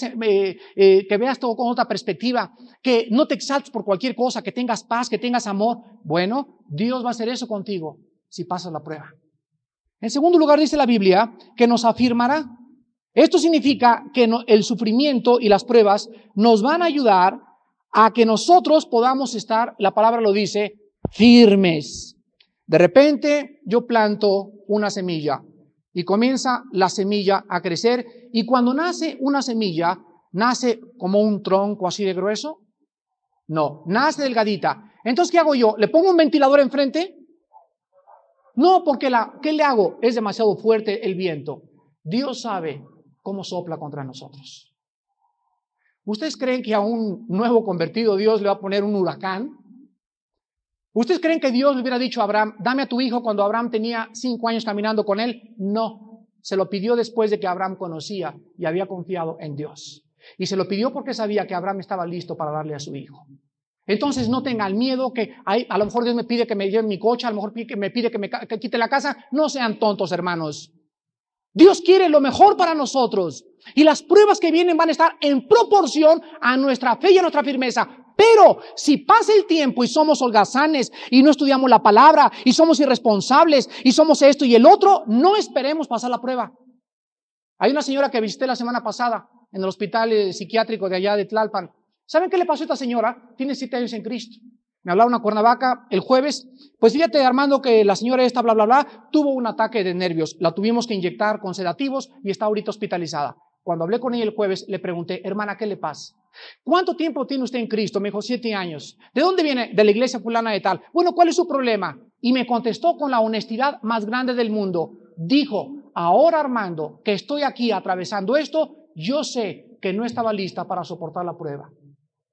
que veas todo con otra perspectiva, que no te exaltes por cualquier cosa, que tengas paz, que tengas amor. Bueno, Dios va a hacer eso contigo si pasas la prueba. En segundo lugar, dice la Biblia que nos afirmará. Esto significa que el sufrimiento y las pruebas nos van a ayudar a que nosotros podamos estar, la palabra lo dice, firmes. De repente yo planto una semilla y comienza la semilla a crecer, y cuando nace una semilla, ¿nace como un tronco así de grueso? No, nace delgadita. Entonces, ¿qué hago yo? ¿Le pongo un ventilador enfrente? No, porque ¿qué le hago? Es demasiado fuerte el viento. Dios sabe cómo sopla contra nosotros. ¿Ustedes creen que a un nuevo convertido Dios le va a poner un huracán? ¿Ustedes creen que Dios le hubiera dicho a Abraham, dame a tu hijo cuando Abraham tenía 5 años caminando con él? No, se lo pidió después de que Abraham conocía y había confiado en Dios. Y se lo pidió porque sabía que Abraham estaba listo para darle a su hijo. Entonces no tengan miedo que a lo mejor Dios me pide que me lleve mi coche, a lo mejor me pide que quite la casa. No sean tontos, hermanos. Dios quiere lo mejor para nosotros. Y las pruebas que vienen van a estar en proporción a nuestra fe y a nuestra firmeza. Pero si pasa el tiempo y somos holgazanes y no estudiamos la palabra y somos irresponsables y somos esto y el otro, no esperemos pasar la prueba. Hay una señora que visité la semana pasada en el hospital psiquiátrico de allá de Tlalpan. ¿Saben qué le pasó a esta señora? Tiene 7 años en Cristo. Me hablaron a Cuernavaca el jueves. Pues fíjate, Armando, que la señora esta, bla, bla, bla, tuvo un ataque de nervios. La tuvimos que inyectar con sedativos y está ahorita hospitalizada. Cuando hablé con ella el jueves, le pregunté, hermana, ¿qué le pasa? ¿Cuánto tiempo tiene usted en Cristo? Me dijo, 7 años. ¿De dónde viene? De la iglesia fulana de tal. Bueno, ¿cuál es su problema? Y me contestó con la honestidad más grande del mundo. Dijo, ahora, Armando, que estoy aquí atravesando esto, yo sé que no estaba lista para soportar la prueba.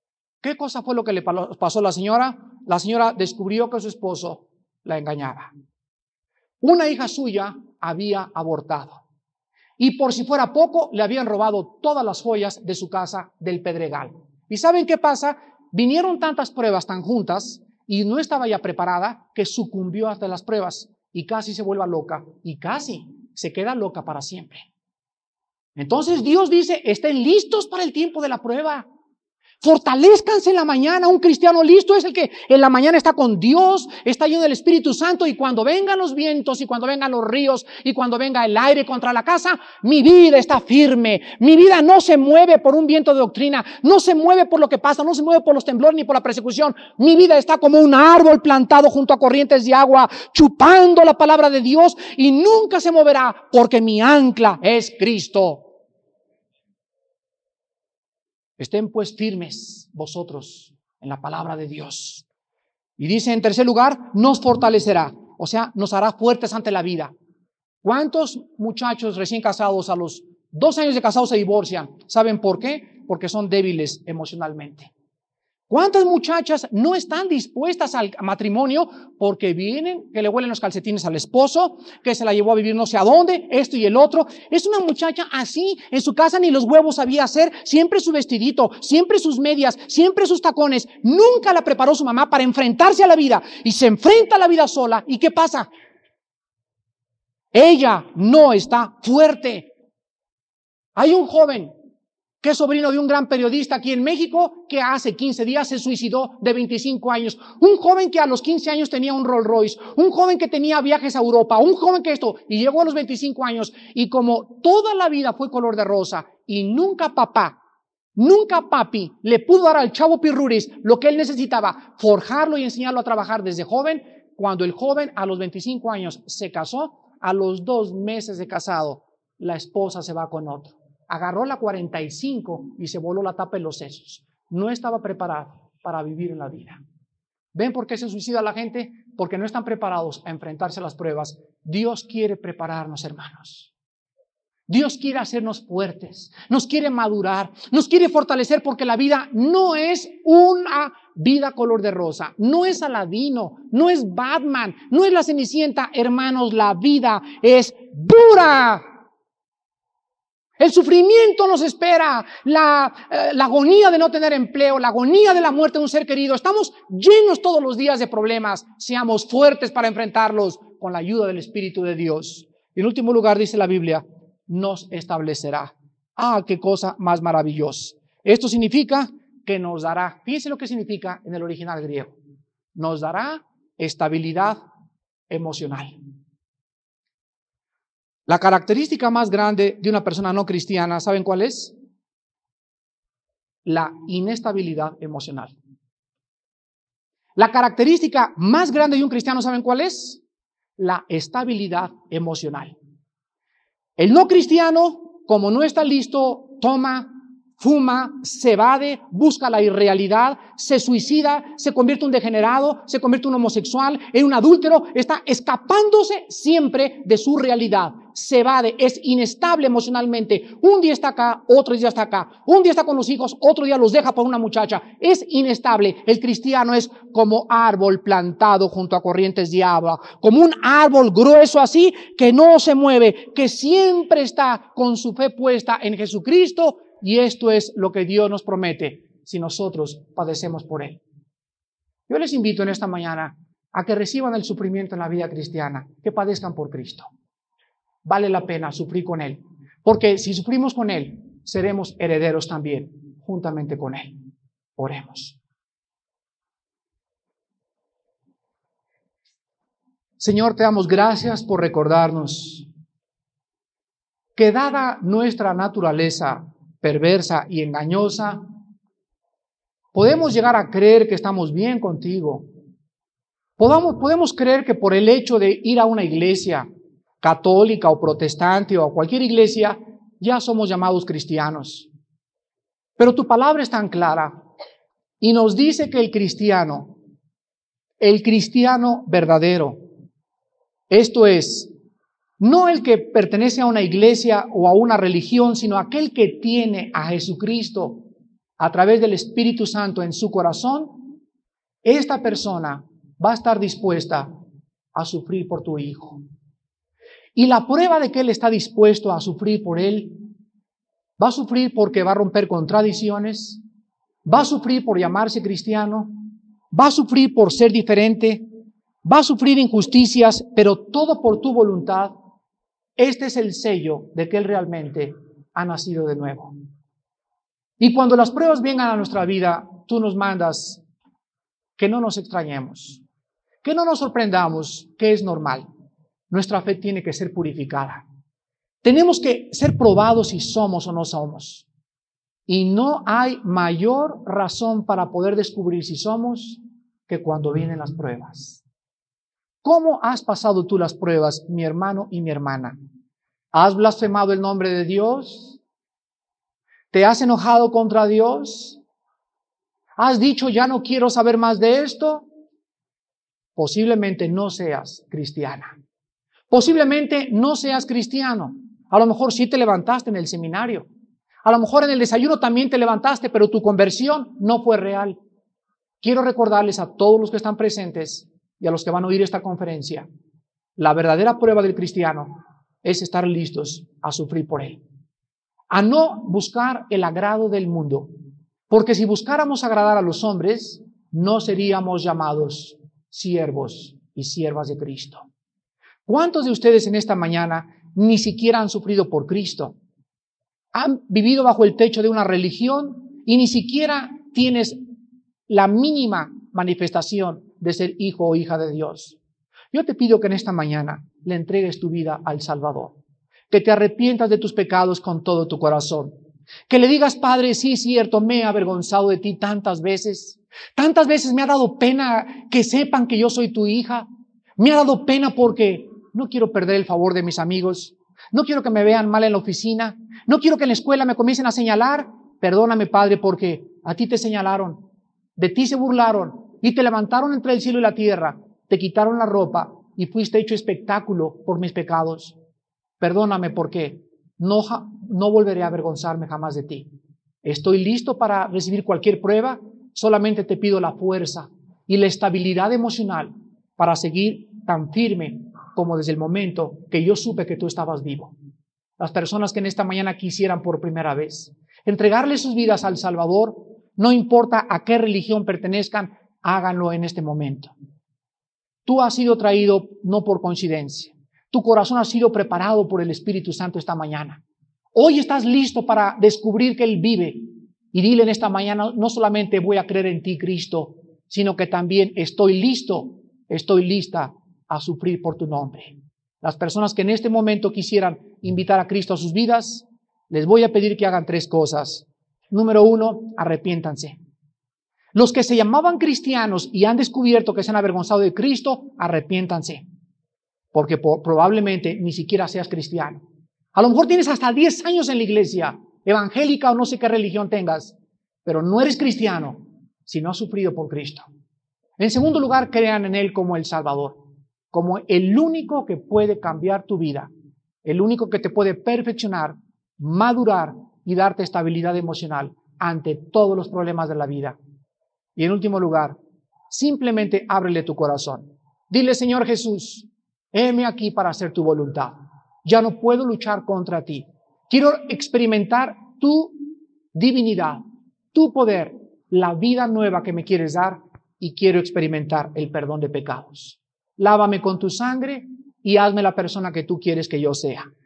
¿Qué cosa fue lo que le pasó a la señora? La señora descubrió que su esposo la engañaba. Una hija suya había abortado. Y por si fuera poco, le habían robado todas las joyas de su casa del Pedregal. ¿Y saben qué pasa? Vinieron tantas pruebas tan juntas y no estaba ya preparada que sucumbió ante las pruebas y casi se vuelve loca y casi se queda loca para siempre. Entonces Dios dice, estén listos para el tiempo de la prueba. Fortalezcanse en la mañana. Un cristiano listo es el que en la mañana está con Dios, está lleno del Espíritu Santo, y cuando vengan los vientos y cuando vengan los ríos y cuando venga el aire contra la casa, mi vida está firme. Mi vida no se mueve por un viento de doctrina, no se mueve por lo que pasa, no se mueve por los temblores ni por la persecución. Mi vida está como un árbol plantado junto a corrientes de agua, chupando la palabra de Dios, y nunca se moverá porque mi ancla es Cristo. Estén pues firmes vosotros en la palabra de Dios. Y dice en tercer lugar, nos fortalecerá, o sea, nos hará fuertes ante la vida. ¿Cuántos muchachos recién casados a los 2 años de casados se divorcian? ¿Saben por qué? Porque son débiles emocionalmente. ¿Cuántas muchachas no están dispuestas al matrimonio porque vienen que le huelen los calcetines al esposo, que se la llevó a vivir no sé a dónde, esto y el otro? Es una muchacha así, en su casa ni los huevos sabía hacer, siempre su vestidito, siempre sus medias, siempre sus tacones. Nunca la preparó su mamá para enfrentarse a la vida, y se enfrenta a la vida sola. ¿Y qué pasa? Ella no está fuerte. Hay un joven que es sobrino de un gran periodista aquí en México, que hace 15 días se suicidó, de 25 años. Un joven que a los 15 años tenía un Rolls Royce, un joven que tenía viajes a Europa, un joven que esto, y llegó a los 25 años, y como toda la vida fue color de rosa, y nunca papi le pudo dar al chavo Pirruris lo que él necesitaba, forjarlo y enseñarlo a trabajar desde joven. Cuando el joven a los 25 años se casó, a los 2 meses de casado, la esposa se va con otro. Agarró la 45 y se voló la tapa en los sesos. No estaba preparado para vivir en la vida. ¿Ven por qué se suicida la gente? Porque no están preparados a enfrentarse a las pruebas. Dios quiere prepararnos, hermanos. Dios quiere hacernos fuertes, nos quiere madurar, nos quiere fortalecer, porque la vida no es una vida color de rosa, no es Aladino, no es Batman, no es la Cenicienta. Hermanos, la vida es dura. El sufrimiento nos espera, la agonía de no tener empleo, la agonía de la muerte de un ser querido. Estamos llenos todos los días de problemas. Seamos fuertes para enfrentarlos con la ayuda del Espíritu de Dios. Y en último lugar, dice la Biblia, nos establecerá. ¡Ah, qué cosa más maravillosa! Esto significa que nos dará, fíjense lo que significa en el original griego, nos dará estabilidad emocional. La característica más grande de una persona no cristiana, ¿saben cuál es? La inestabilidad emocional. La característica más grande de un cristiano, ¿saben cuál es? La estabilidad emocional. El no cristiano, como no está listo, toma, fuma, se evade, busca la irrealidad, se suicida, se convierte en un degenerado, se convierte en un homosexual, en un adúltero, está escapándose siempre de su realidad. Se evade, es inestable emocionalmente. Un día está acá, otro día está acá. Un día está con los hijos, otro día los deja por una muchacha. Es inestable. El cristiano es como árbol plantado junto a corrientes de agua, como un árbol grueso así, que no se mueve, que siempre está con su fe puesta en Jesucristo. Y esto es lo que Dios nos promete si nosotros padecemos por Él. Yo les invito en esta mañana a que reciban el sufrimiento en la vida cristiana, que padezcan por Cristo. Vale la pena sufrir con Él, porque si sufrimos con Él, seremos herederos también, juntamente con Él. Oremos. Señor, te damos gracias por recordarnos que, dada nuestra naturaleza perversa y engañosa, podemos llegar a creer que estamos bien contigo. Podemos creer que por el hecho de ir a una iglesia católica o protestante o a cualquier iglesia, ya somos llamados cristianos. Pero tu palabra es tan clara y nos dice que el cristiano verdadero, esto es, no el que pertenece a una iglesia o a una religión, sino aquel que tiene a Jesucristo a través del Espíritu Santo en su corazón, esta persona va a estar dispuesta a sufrir por tu hijo. Y la prueba de que él está dispuesto a sufrir por él, va a sufrir porque va a romper con tradiciones, va a sufrir por llamarse cristiano, va a sufrir por ser diferente, va a sufrir injusticias, pero todo por tu voluntad. Este es el sello de que él realmente ha nacido de nuevo. Y cuando las pruebas vengan a nuestra vida, tú nos mandas que no nos extrañemos, que no nos sorprendamos, que es normal. Nuestra fe tiene que ser purificada. Tenemos que ser probados si somos o no somos. Y no hay mayor razón para poder descubrir si somos que cuando vienen las pruebas. ¿Cómo has pasado tú las pruebas, mi hermano y mi hermana? ¿Has blasfemado el nombre de Dios? ¿Te has enojado contra Dios? ¿Has dicho ya no quiero saber más de esto? Posiblemente no seas cristiana. Posiblemente no seas cristiano. A lo mejor sí te levantaste en el seminario. A lo mejor en el desayuno también te levantaste, pero tu conversión no fue real. Quiero recordarles a todos los que están presentes y a los que van a oír esta conferencia, la verdadera prueba del cristiano es estar listos a sufrir por él. A no buscar el agrado del mundo, porque si buscáramos agradar a los hombres, no seríamos llamados siervos y siervas de Cristo. ¿Cuántos de ustedes en esta mañana ni siquiera han sufrido por Cristo? Han vivido bajo el techo de una religión y ni siquiera tienes la mínima manifestación de ser hijo o hija de Dios. Yo te pido que en esta mañana le entregues tu vida al Salvador, que te arrepientas de tus pecados con todo tu corazón, que le digas, Padre, sí, cierto, me he avergonzado de ti tantas veces me ha dado pena que sepan que yo soy tu hija, me ha dado pena porque no quiero perder el favor de mis amigos, no quiero que me vean mal en la oficina, no quiero que en la escuela me comiencen a señalar. Perdóname, Padre, porque a ti te señalaron, de ti se burlaron y te levantaron entre el cielo y la tierra, te quitaron la ropa y fuiste hecho espectáculo por mis pecados. Perdóname porque no volveré a avergonzarme jamás de ti. Estoy listo para recibir cualquier prueba, solamente te pido la fuerza y la estabilidad emocional para seguir tan firme como desde el momento que yo supe que tú estabas vivo. Las personas que en esta mañana quisieran por primera vez entregarle sus vidas al Salvador, no importa a qué religión pertenezcan, háganlo en este momento. Tú has sido traído no por coincidencia. Tu corazón ha sido preparado por el Espíritu Santo esta mañana. Hoy estás listo para descubrir que Él vive. Y dile en esta mañana, no solamente voy a creer en ti, Cristo, sino que también estoy lista a sufrir por tu nombre. Las personas que en este momento quisieran invitar a Cristo a sus vidas, les voy a pedir que hagan 3 cosas. Número 1, arrepiéntanse. Los que se llamaban cristianos y han descubierto que se han avergonzado de Cristo, arrepiéntanse. Porque probablemente ni siquiera seas cristiano. A lo mejor tienes hasta 10 años en la iglesia, evangélica o no sé qué religión tengas, pero no eres cristiano si no has sufrido por Cristo. En segundo lugar, crean en Él como el Salvador, como el único que puede cambiar tu vida, el único que te puede perfeccionar, madurar y darte estabilidad emocional ante todos los problemas de la vida. Y en último lugar, simplemente ábrele tu corazón. Dile, Señor Jesús, heme aquí para hacer tu voluntad. Ya no puedo luchar contra ti. Quiero experimentar tu divinidad, tu poder, la vida nueva que me quieres dar y quiero experimentar el perdón de pecados. Lávame con tu sangre y hazme la persona que tú quieres que yo sea.